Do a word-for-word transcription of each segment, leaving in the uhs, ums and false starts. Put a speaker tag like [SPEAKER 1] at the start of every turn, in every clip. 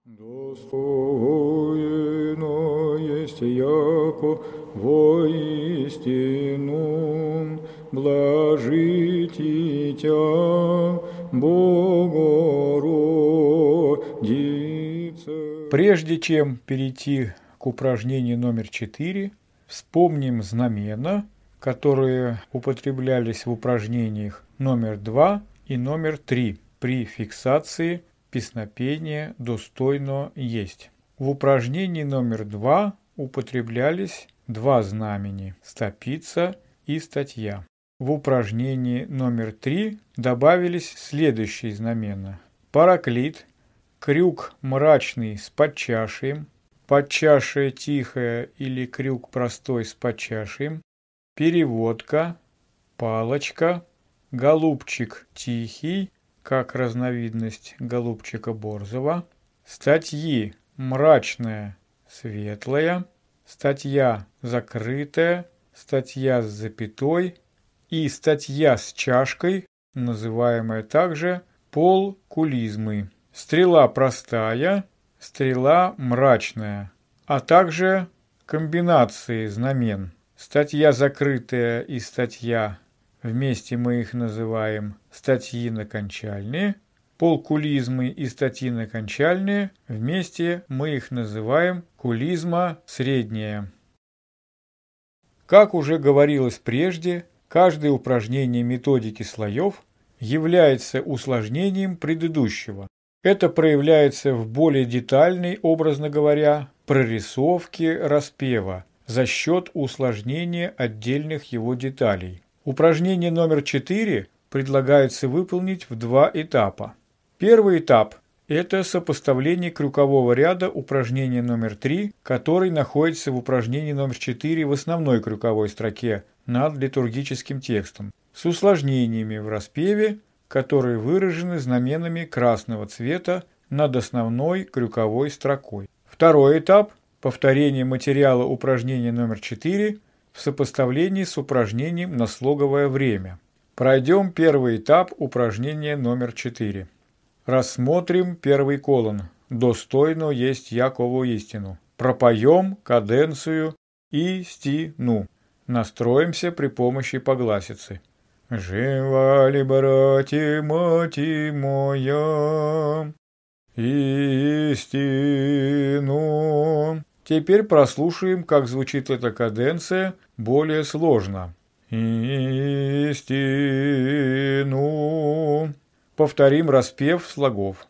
[SPEAKER 1] Достойно есть яко воистину блажите Тя, Богородице.
[SPEAKER 2] Прежде чем перейти к упражнению номер четыре, вспомним знамена, которые употреблялись в упражнениях номер два и номер три при фиксации песнопения «Достойно есть». В упражнении номер два употреблялись два знамени – стопица и статья. В упражнении номер три добавились следующие знамена: параклит, крюк мрачный с подчашием, подчашие тихое или крюк простой с подчашием, переводка, палочка, голубчик тихий, как разновидность голубчика борзого, статьи мрачная, светлая, статья закрытая, статья с запятой и статья с чашкой, называемая также полкулизмы, стрела простая, стрела мрачная, а также комбинации знамен. Статья закрытая и статья, вместе мы их называем статьи накончальные, полкулизмы и статьи накончальные, вместе мы их называем кулизма средняя. Как уже говорилось прежде, каждое упражнение методики слоев является усложнением предыдущего. Это проявляется в более детальной, образно говоря, прорисовке распева за счет усложнения отдельных его деталей. Упражнение номер четыре предлагается выполнить в два этапа. Первый этап – это сопоставление крюкового ряда упражнения номер три, который находится в упражнении номер четыре в основной крюковой строке над литургическим текстом, с усложнениями в распеве, которые выражены знаменами красного цвета над основной крюковой строкой. Второй этап – повторение материала упражнения номер четыре в сопоставлении с упражнением на слоговое время. Пройдем первый этап упражнения номер четыре. Рассмотрим первый колон «Достойно есть якову истину». Пропоем каденцию истину. Настроимся при помощи погласицы. «Жива ли, братья, мати моя, истину». Теперь прослушаем, как звучит эта каденция более сложно. Истину. Повторим распев слогов.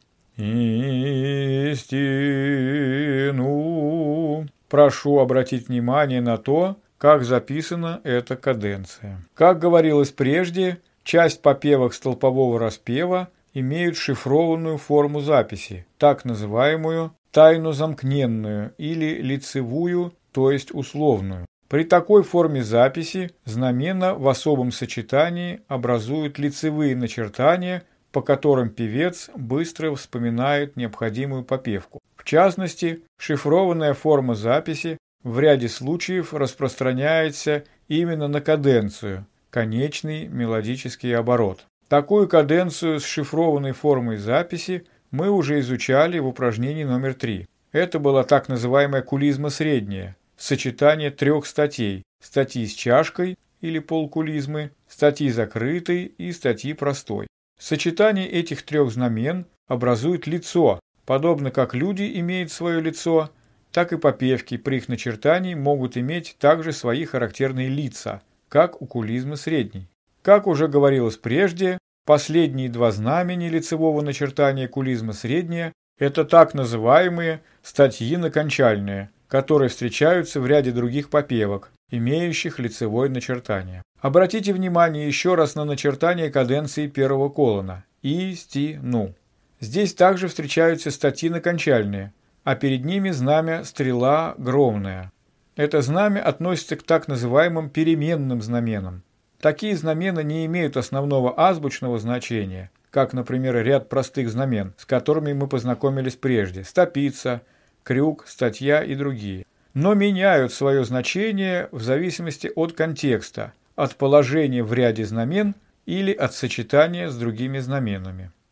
[SPEAKER 2] Истину. Прошу обратить внимание на то, как записана эта каденция. Как говорилось прежде, часть попевок столпового распева имеют шифрованную форму записи, так называемую тайно-замкненную или лицевую, то есть условную. При такой форме записи знамена в особом сочетании образуют лицевые начертания, по которым певец быстро вспоминает необходимую попевку. В частности, шифрованная форма записи в ряде случаев распространяется именно на каденцию, конечный мелодический оборот. Такую каденцию с шифрованной формой записи мы уже изучали в упражнении номер три. Это была так называемая кулизма средняя, сочетание трех статей – статьи с чашкой или полкулизмы, статьи закрытой и статьи простой. Сочетание этих трех знамен образует лицо, подобно как люди имеют свое лицо, так и попевки при их начертании могут иметь также свои характерные лица, как у кулизмы средней. Как уже говорилось прежде, последние два знамени лицевого начертания кулизма средняя – это так называемые статьи накончальные, которые встречаются в ряде других попевок, имеющих лицевое начертание. Обратите внимание еще раз на начертание каденции первого колона – истину. Здесь также встречаются статьи накончальные, а перед ними знамя стрела громная. Это знамя относится к так называемым переменным знаменам. Такие знамена не имеют основного азбучного значения, как, например, ряд простых знамен, с которыми мы познакомились прежде – стопица, крюк, статья и другие, но меняют свое значение в зависимости от контекста, от положения в ряде знамен или от сочетания с другими знаменами.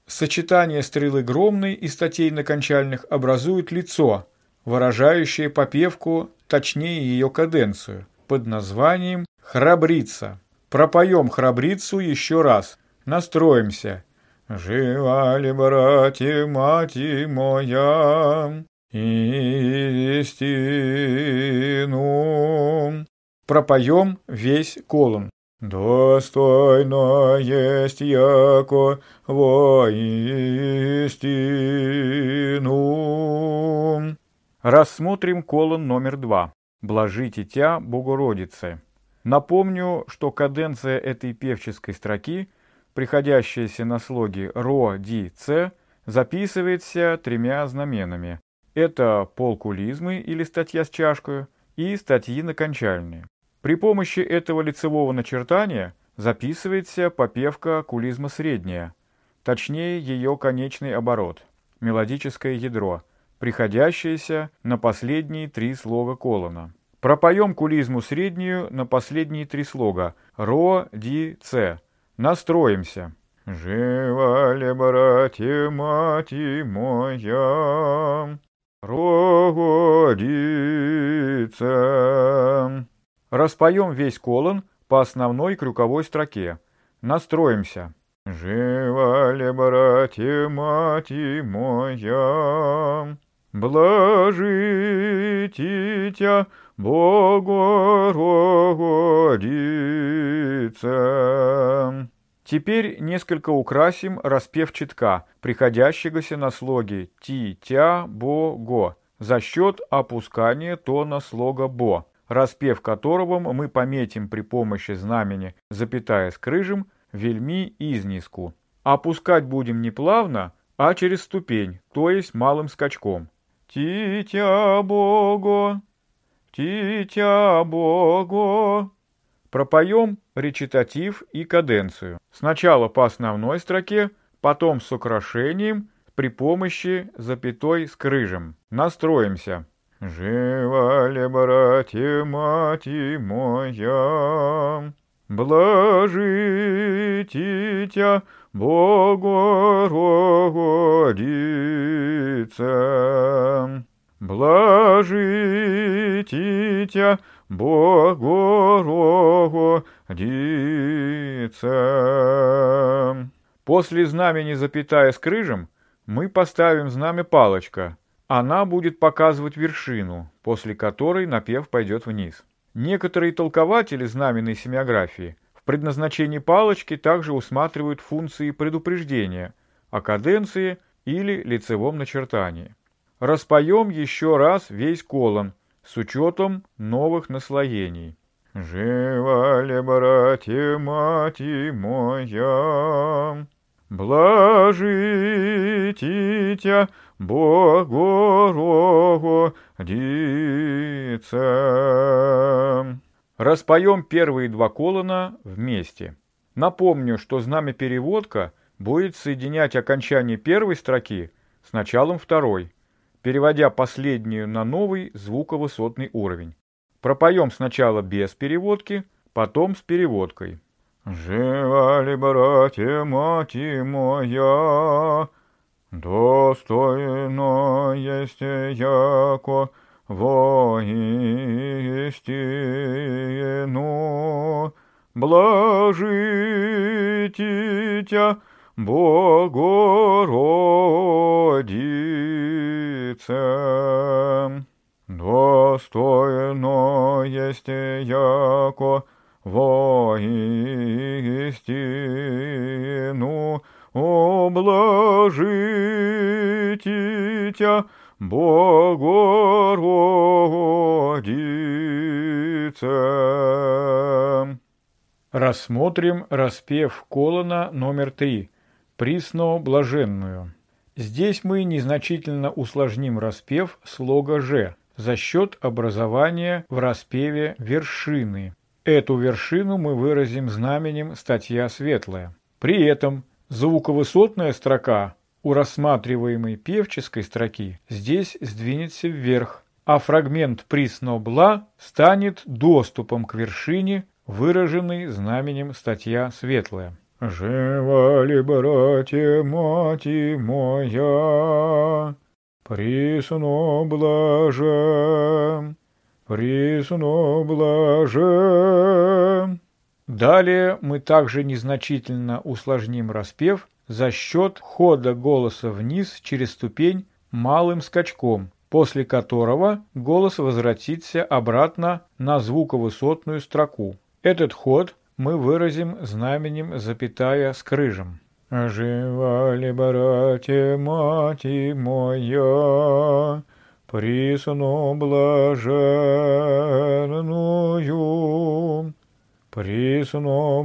[SPEAKER 2] Сочетание стрелы громной и статей накончальных образует лицо, выражающее попевку, точнее ее каденцию, под названием «храбрица». Пропоем храбрицу еще раз. Настроимся. «Жива ли, братья, мать моя, истину?» Пропоем весь колон. «Достойно есть яко воистину». Рассмотрим колон номер два. «Блажите тя, Богородице». Напомню, что каденция этой певческой строки, приходящаяся на слоги ро, ди, ц, записывается тремя знаменами. Это полкулизмы или статья с чашкой и статьи накончальные. При помощи этого лицевого начертания записывается попевка кулизма средняя, точнее ее конечный оборот, мелодическое ядро, приходящееся на последние три слога колона. Пропоем кулизму среднюю на последние три слога ро, ди, ц. Настроимся. «Жива ли, братья, мать моя, Богородица». Распоем весь колон по основной крюковой строке. Настроимся. «Жива ли, братья, мать моя, блажите тя, Богородица». Теперь несколько украсим распев читка, приходящегося на слоги ти, тя, бо, го, за счет опускания тона слога бо, распев которого мы пометим при помощи знамени запятая с крыжем вельми изнизку. Опускать будем не плавно, а через ступень, то есть малым скачком. Ти, тя, бого, ти, тя, бого. Пропоем речитатив и каденцию. Сначала по основной строке, потом с украшением при помощи запятой с крыжем. Настроимся. «Жива ли, братья, мать моя, блажите тя, Богородица». «Блажите тя, Богородица». После знамени запятая с крыжем мы поставим знамя палочка. Она будет показывать вершину, после которой напев пойдет вниз. Некоторые толкователи знаменной семиографии в предназначении палочки также усматривают функции предупреждения о каденции или лицевом начертании. Распоем еще раз весь колон с учетом новых наслоений. «Жива ли, братья, мать моя, блажите тя, Богородица». Распоем первые два колона вместе. Напомню, что знамя переводка будет соединять окончание первой строки с началом второй, переводя последнюю на новый звуковысотный уровень. Пропоем сначала без переводки, потом с переводкой. «Жива ли, братья, мать моя, достойно есть яко воистину, блажите тя, Богородица». «Достойно есть яко воистину, облажите тя, Богородица». Рассмотрим распев колона номер три, присно блаженную. Здесь мы незначительно усложним распев слога «ж» за счет образования в распеве вершины. Эту вершину мы выразим знаменем статья светлая. При этом звуковысотная строка у рассматриваемой певческой строки здесь сдвинется вверх, а фрагмент присно бла станет доступом к вершине, выраженный знаменем статья светлая.
[SPEAKER 1] Жива ли, братья, мати моя, присно блажен, присно блажен.
[SPEAKER 2] Далее мы также незначительно усложним распев за счет хода голоса вниз через ступень малым скачком, после которого голос возвратится обратно на звуковысотную строку. Этот ход мы выразим знаменем запятая с крыжем.
[SPEAKER 1] Жива ли, братья, мати моя, присно блаженную, присно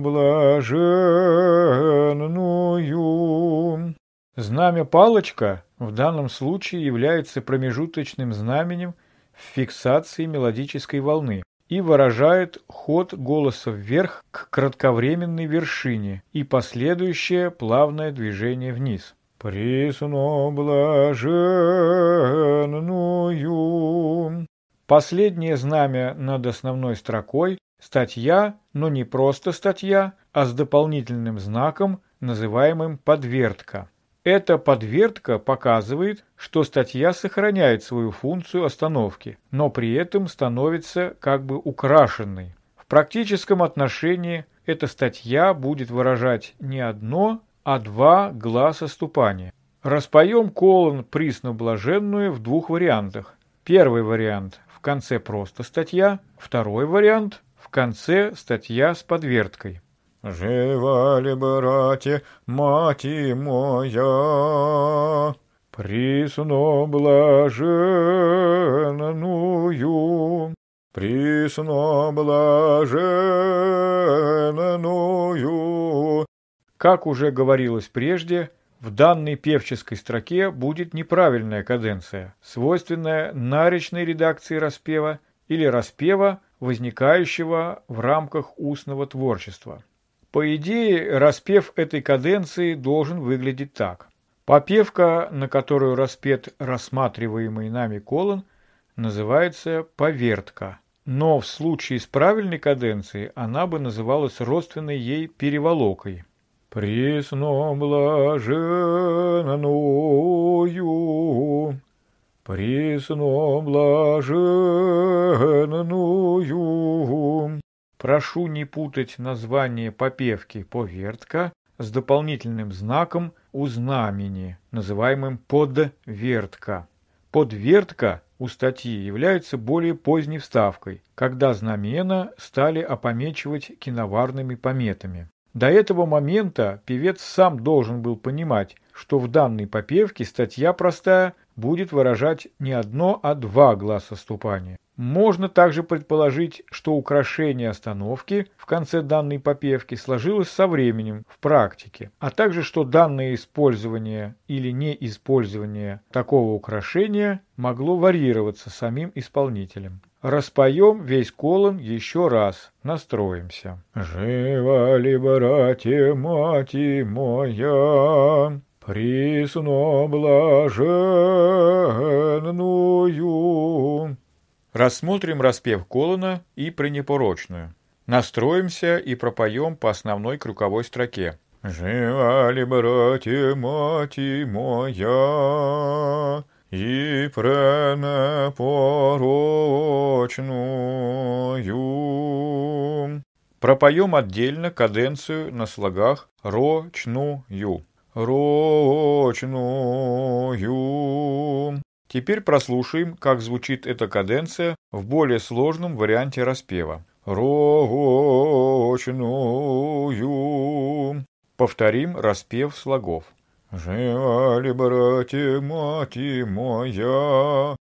[SPEAKER 1] блаженную.
[SPEAKER 2] Знамя палочка в данном случае является промежуточным знаменем в фиксации мелодической волны и выражает ход голоса вверх к кратковременной вершине и последующее плавное движение вниз.
[SPEAKER 1] Присно блаженную.
[SPEAKER 2] Последнее знамя над основной строкой – статья, но не просто статья, а с дополнительным знаком, называемым подвертка. Эта подвертка показывает, что статья сохраняет свою функцию остановки, но при этом становится как бы украшенной. В практическом отношении эта статья будет выражать не одно, а два гласоступания. Распоем колон присно-блаженную в двух вариантах. Первый вариант – в конце просто статья, второй вариант – в конце статья с подверткой.
[SPEAKER 1] Жива ли, братья, мати моя, присно блаженную, присно блаженную.
[SPEAKER 2] Как уже говорилось прежде, в данной певческой строке будет неправильная каденция, свойственная наречной редакции распева или распева, возникающего в рамках устного творчества. По идее, распев этой каденции должен выглядеть так. Попевка, на которую распет рассматриваемый нами колон, называется повертка. Но в случае с правильной каденцией она бы называлась родственной ей переволокой.
[SPEAKER 1] Присно блаженную, присно блаженную.
[SPEAKER 2] Прошу не путать название попевки повертка с дополнительным знаком у знамени, называемым подвертка. Подвертка у статьи является более поздней вставкой, когда знамена стали опомечивать киноварными пометами. До этого момента певец сам должен был понимать, что в данной попевке статья простая будет выражать не одно, а два гласоступания. Можно также предположить, что украшение остановки в конце данной попевки сложилось со временем в практике, а также что данное использование или неиспользование такого украшения могло варьироваться самим исполнителем. Распоем весь колон еще раз, настроимся.
[SPEAKER 1] Жива ли, братья, мати моя, присно блаженную.
[SPEAKER 2] Рассмотрим распев колона и пренепорочную. Настроимся и пропоем по основной крюковой строке.
[SPEAKER 1] Жива ли, братья, мати моя, и пренепорочную.
[SPEAKER 2] Пропоем отдельно каденцию на слогах ро-чну-ю.
[SPEAKER 1] Рочную.
[SPEAKER 2] Теперь прослушаем, как звучит эта каденция в более сложном варианте распева.
[SPEAKER 1] Рочную.
[SPEAKER 2] Повторим распев слогов.
[SPEAKER 1] Жива ли, братья, мати моя,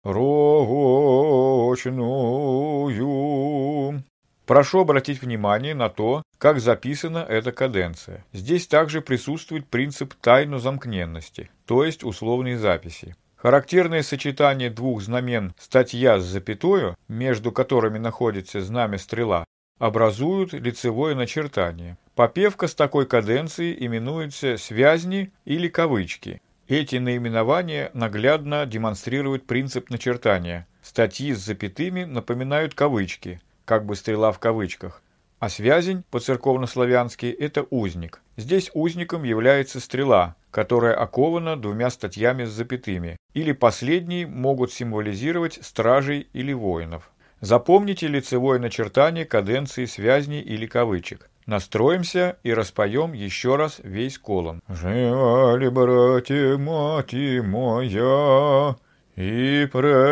[SPEAKER 1] рочную.
[SPEAKER 2] Прошу обратить внимание на то, как записана эта каденция. Здесь также присутствует принцип тайно-замкненности, то есть условной записи. Характерное сочетание двух знамен статья с запятою, между которыми находится знамя стрела, образуют лицевое начертание. Попевка с такой каденцией именуется связни или кавычки. Эти наименования наглядно демонстрируют принцип начертания. Статьи с запятыми напоминают кавычки, как бы стрела в кавычках. А связень по-церковнославянски – это узник. Здесь узником является стрела, которая окована двумя статьями с запятыми, или последние могут символизировать стражей или воинов. Запомните лицевое начертание каденции связней или кавычек. Настроимся и распоем еще раз весь колон.
[SPEAKER 1] Живали, братья, мати моя, и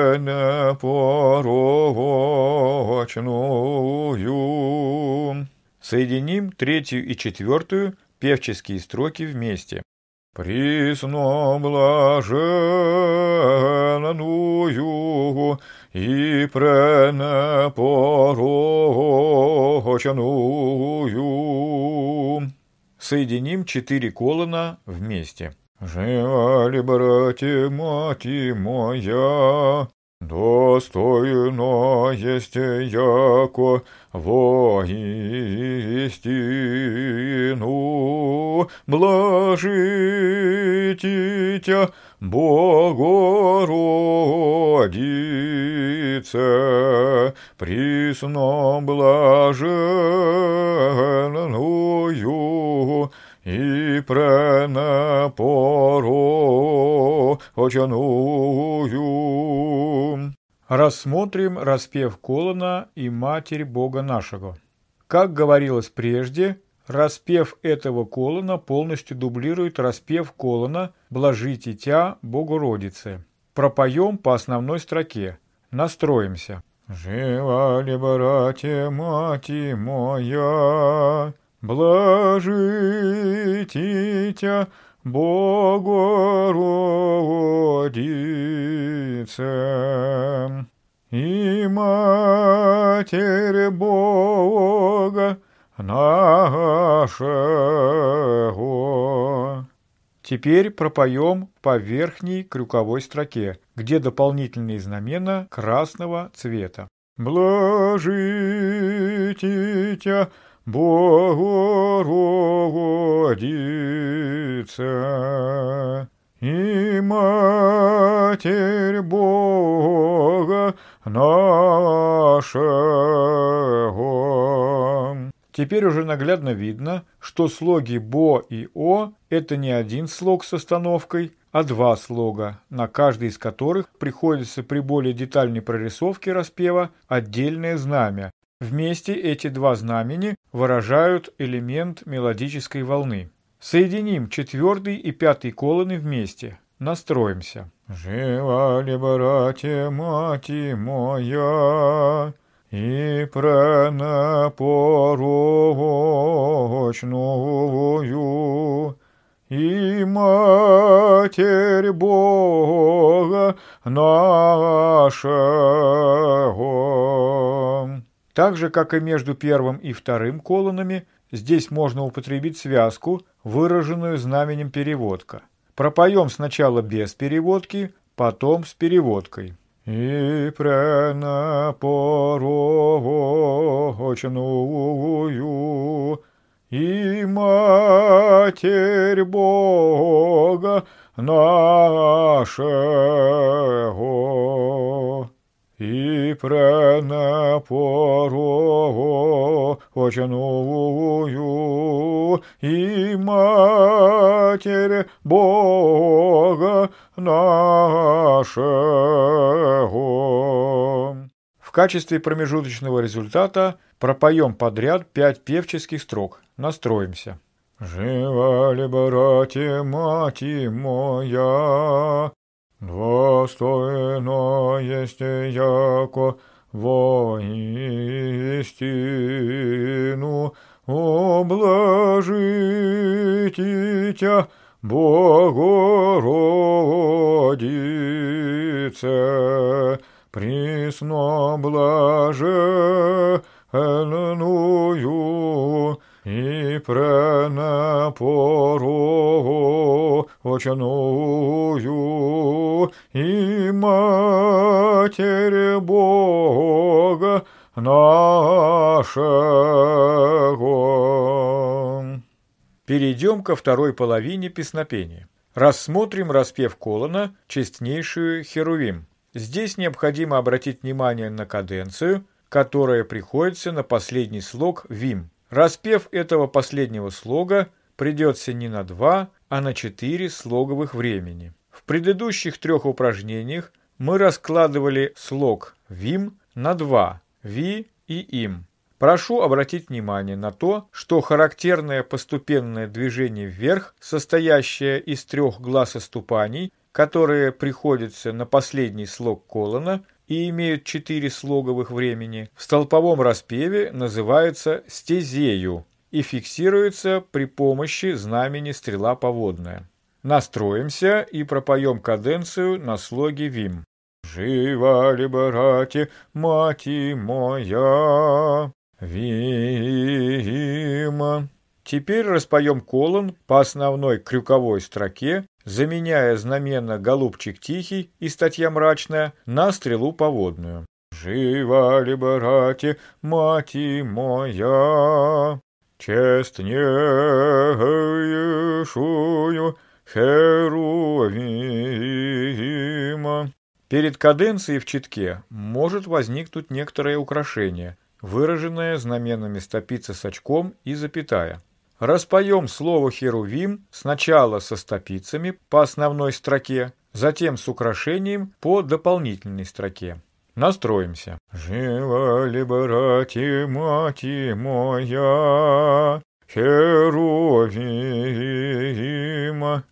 [SPEAKER 1] пренепоровочную.
[SPEAKER 2] Соединим третью и четвертую певческие строки вместе.
[SPEAKER 1] Присно блаженную и пренепоровочную.
[SPEAKER 2] Соединим четыре колона вместе.
[SPEAKER 1] Живали, братья, мати моя, достойно есть яко воистину блажититя Богородице, присно блаженную и пренепоровочную.
[SPEAKER 2] Рассмотрим распев колона и Матерь Бога нашего. Как говорилось прежде, распев этого колона полностью дублирует распев колона «Блажите Тя, Богородице». Пропоем по основной строке. Настроимся.
[SPEAKER 1] Живали, братья, мати моя, блажите Тя, Богородице, и Матерь Бога нашего.
[SPEAKER 2] Теперь пропоем по верхней крюковой строке, где дополнительные знамена красного цвета.
[SPEAKER 1] Блажите Тя, Богородице, и Матерь Бога нашего.
[SPEAKER 2] Теперь уже наглядно видно, что слоги «бо» и «о» – это не один слог с остановкой, а два слога, на каждый из которых приходится при более детальной прорисовке распева отдельное знамя. Вместе эти два знамени выражают элемент мелодической волны. Соединим четвертый и пятый колоны вместе. Настроимся.
[SPEAKER 1] Живали, братья, мати моя, и пренепоровочную, и Матерь Бога нашего.
[SPEAKER 2] Так же, как и между первым и вторым колонами, здесь можно употребить связку, выраженную знаменем переводка. Пропоем сначала без переводки, потом с переводкой.
[SPEAKER 1] И пренепоровочную, и Матерь Бога нашего, и пренепоровочную, и Матерь Бога нашего.
[SPEAKER 2] В качестве промежуточного результата пропоем подряд пять певческих строк. Настроимся.
[SPEAKER 1] Живали, братья, мати моя, достойно есть яко воистину облажите Тя, Богородице, присно блаженную и пренепоровочную, и Матерь Бога нашего.
[SPEAKER 2] Перейдем ко второй половине песнопения. Рассмотрим распев колона «Честнейшую Херувим». Здесь необходимо обратить внимание на каденцию, которое приходится на последний слог вим. Распев этого последнего слога придется не на два, а на четыре слоговых времени. В предыдущих трех упражнениях мы раскладывали слог вим на два – ви и им. Прошу обратить внимание на то, что характерное постепенное движение вверх, состоящее из трех гласоступаний, которые приходятся на последний слог колона и имеют четыре слоговых времени, в столповом распеве называется стезею и фиксируется при помощи знамени стрела поводная. Настроимся и пропоем каденцию на слоге вим.
[SPEAKER 1] Жива ли, братья, мати моя, вима.
[SPEAKER 2] Теперь распоем колон по основной крюковой строке, заменяя знамена «Голубчик тихий» и «Статья мрачная» на стрелу поводную.
[SPEAKER 1] Жива ли, братья, мати моя, честнейшую Херувима.
[SPEAKER 2] Перед каденцией в читке может возникнуть некоторое украшение, выраженное знаменами стопицы с очком и запятая. Распоем слово «херувим» сначала со стопицами по основной строке, затем с украшением по дополнительной строке. Настроимся.
[SPEAKER 1] Жива ли, братья, мати моя, Херувима,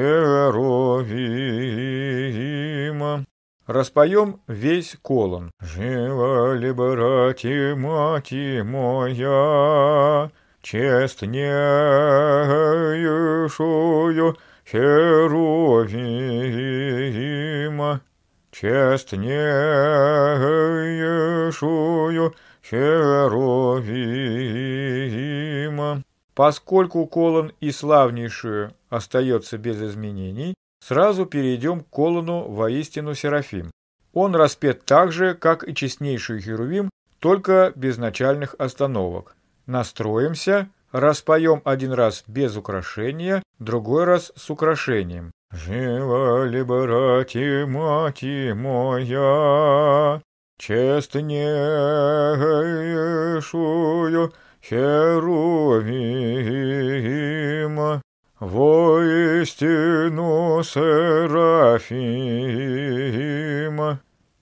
[SPEAKER 1] Херувима.
[SPEAKER 2] Распоем весь колон.
[SPEAKER 1] Жива ли, братья, мати моя, честнейшую Херувима, честнейшую Херувима.
[SPEAKER 2] Поскольку колон и славнейшую остается без изменений, сразу перейдем к колону воистину Серафим. Он распет так же, как и честнейший Херувим, только без начальных остановок. Настроимся, распоем один раз без украшения, другой раз с украшением.
[SPEAKER 1] Жива ли, братья, мати моя, честнейшую Херувима, воистину Серафима,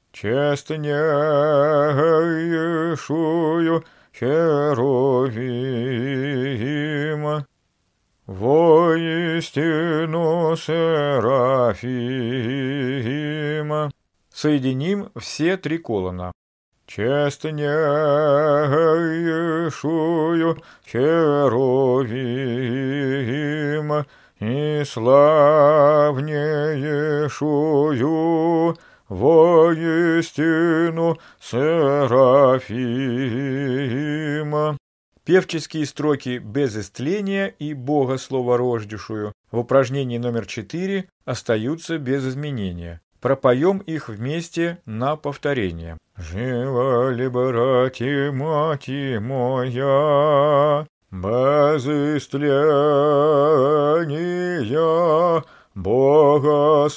[SPEAKER 1] честнейшую Херувима, воистину Серафима.
[SPEAKER 2] Соединим все три колона.
[SPEAKER 1] Честнейшую Херувима и славнейшую воистину Серафима.
[SPEAKER 2] Певческие строки «без истления» и «Бога словорождешую» в упражнении номер четыре остаются без изменения. Пропоем их вместе на повторение.
[SPEAKER 1] Жива ли, братья, мати моя, без истления Бога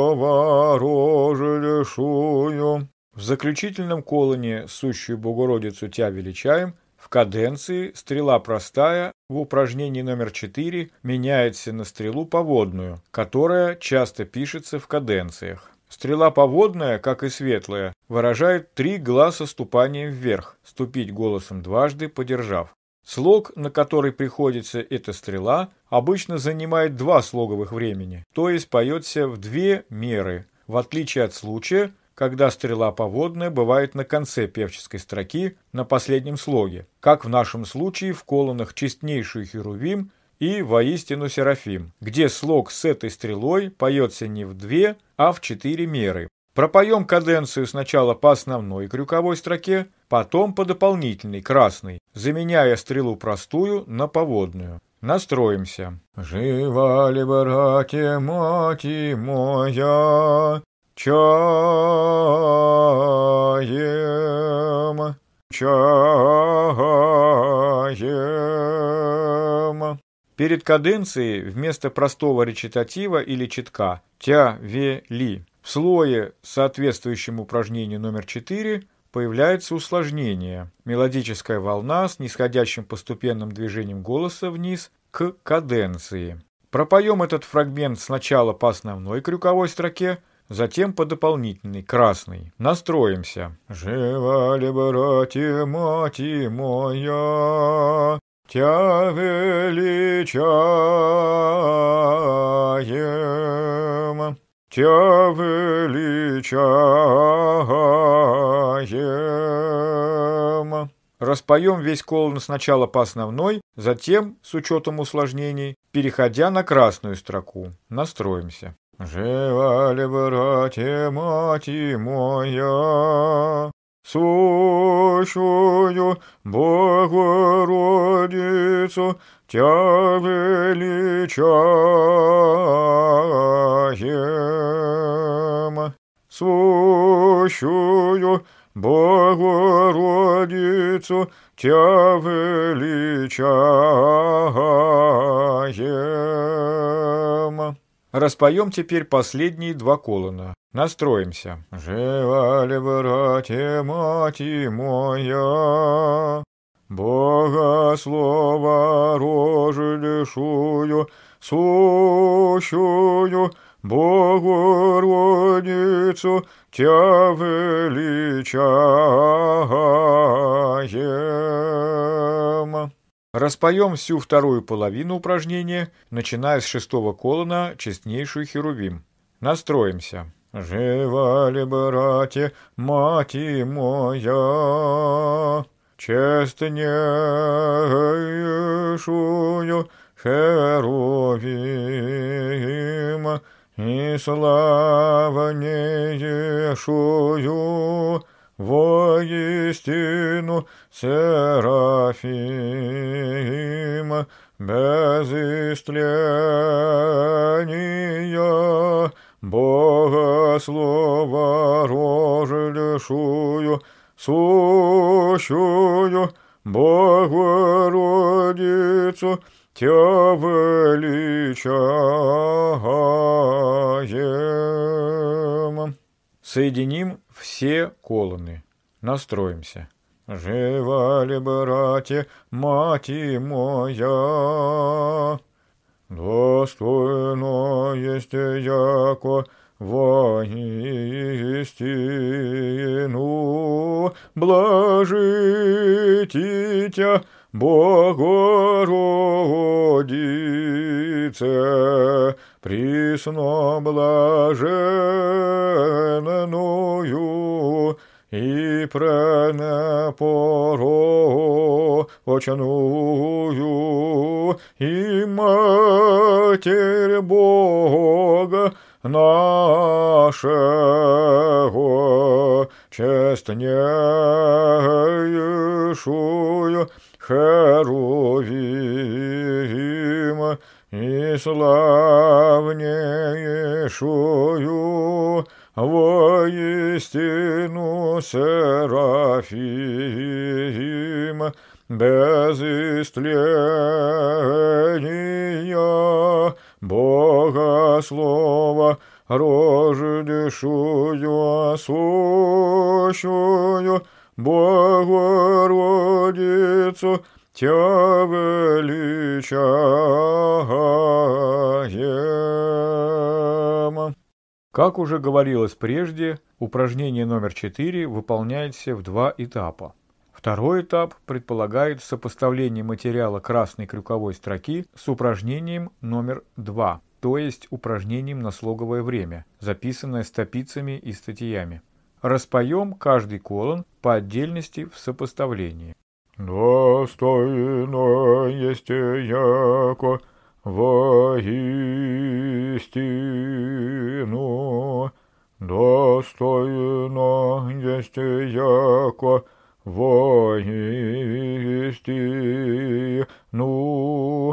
[SPEAKER 1] словорождешую.
[SPEAKER 2] В заключительном колоне «Сущую Богородицу Тя величаем» в каденции стрела простая в упражнении номер четыре меняется на стрелу поводную, которая часто пишется в каденциях. Стрела поводная, как и светлая, выражает три гласа ступания вверх, ступить голосом дважды подержав. Слог, на который приходится эта стрела, обычно занимает два слоговых времени, то есть поется в две меры, в отличие от случая, когда стрела поводная бывает на конце певческой строки на последнем слоге, как в нашем случае в колонах «Честнейший Херувим» и «Воистину Серафим», где слог с этой стрелой поется не в две, а в четыре меры. Пропоем каденцию сначала по основной крюковой строке, потом по дополнительной, красной, заменяя стрелу простую на поводную. Настроимся.
[SPEAKER 1] Жива ли, братья, мати моя, чаем, чаем.
[SPEAKER 2] Перед каденцией вместо простого речитатива или читка «тя-ве-ли» в слое, соответствующем упражнению номер четыре, появляется усложнение. Мелодическая волна с нисходящим постепенным движением голоса вниз к каденции. Пропоем этот фрагмент сначала по основной крюковой строке, затем по дополнительной, красной. Настроимся.
[SPEAKER 1] Живали братья, мать моя, Тя величаем, Тя величаем.
[SPEAKER 2] Распоем весь колон сначала по основной, затем, с учетом усложнений, переходя на красную строку. Настроимся.
[SPEAKER 1] Живали братья, мать моя, сущую Богородицу Тя величаем, сущую Богородицу Тя величаем.
[SPEAKER 2] Распоем теперь последние два колона. Настроимся.
[SPEAKER 1] Живали братья, мать моя, Бога слова рожелешую, сущую Богородицу Тя величаем.
[SPEAKER 2] Распоем всю вторую половину упражнения, начиная с шестого колона честнейшую Херувим. Настроимся.
[SPEAKER 1] Живали братья, мать моя, честнейшую Херувим и славнейшую воистину Серафим, без истления Бога слова рожелешую, сущую Богородицу Тя величаем.
[SPEAKER 2] Соединим все колоны. Настроимся.
[SPEAKER 1] Живали братья, мать моя, достойно есть яко воистину блажите Тя Богородице, присно блаженную и пренепорочную, и Матерь Бога нашего, честнейшую Херувим и славнейшую воистину Серафим, без истления Бога слова рождешую, сущую Богородицу Тя величаем.
[SPEAKER 2] Как уже говорилось прежде, упражнение номер четыре выполняется в два этапа. Второй этап предполагает сопоставление материала красной крюковой строки с упражнением номер два, то есть упражнением на слоговое время, записанное стопицами и статьями. Распоем каждый колон по отдельности в сопоставлении.
[SPEAKER 1] Достойно есть яко воистину, достойно есть яко воистину,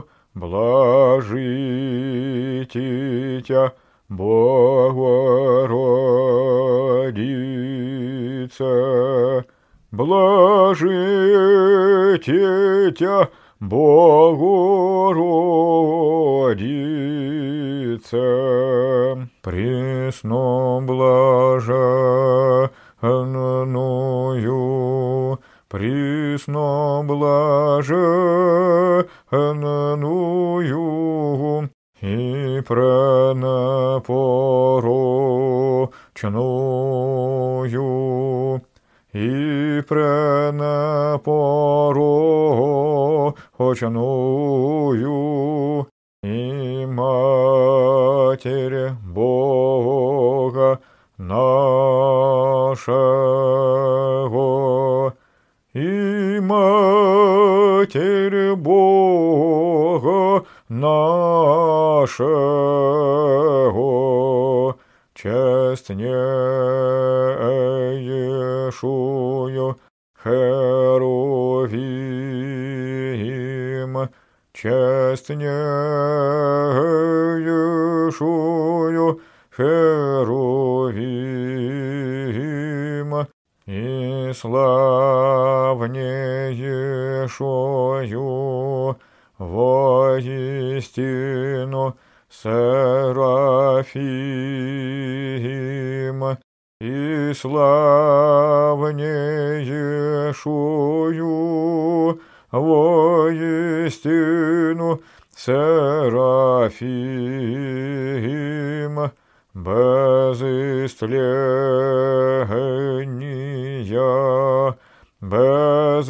[SPEAKER 1] блажите Тя Богородице, блажите Тя Богородице, пресно блаженную блаженную и пренапорочную, и пренапорочную, и Матерь Бога нашего, и Матерь Бога нашего, честнейшую Херувим, честнейшую Херувим, и славнейшую воистину Серафим, и славнейшую воистину Серафим, без истления, без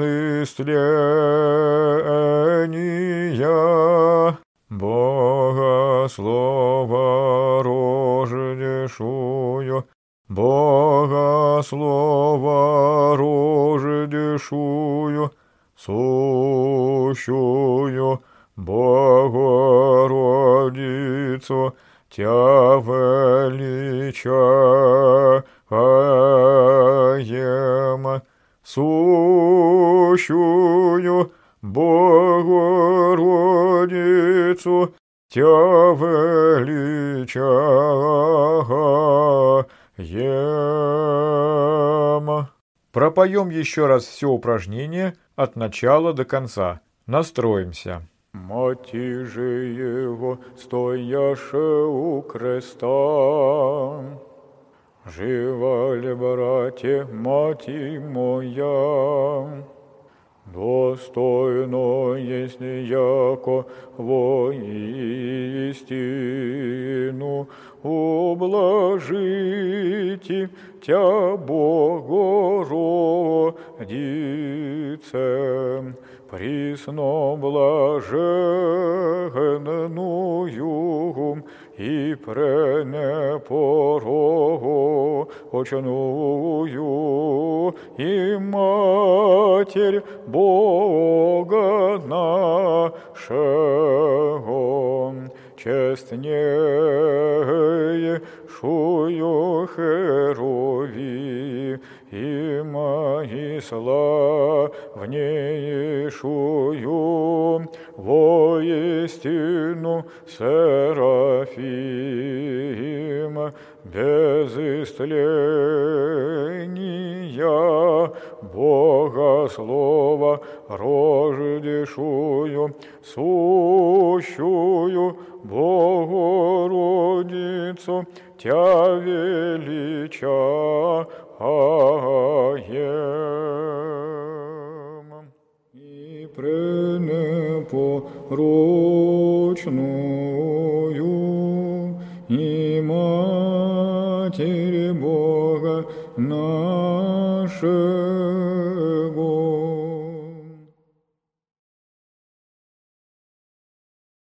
[SPEAKER 1] истления, Бога Слова рождешую, Бога Слова рождешую, сущую Богородицу, Тя величаем, сущую Богородицу, Тя величаем.
[SPEAKER 2] Пропоем еще раз все упражнение от начала до конца. Настроимся.
[SPEAKER 1] Мати же его, стояше у креста, жива ли, братья, мати моя, достойно есть яко воистину ублажите Тя Богородице, присно блаженную и пренепорочную, и Матерь Бога нашего, честнейшую Херуви, и мои славнейшую воистину Серафим, без истления Бога Слова рождешую, сущую Богородицу, Тя величаем. И пренепорочную, и Матерь Бога нашего,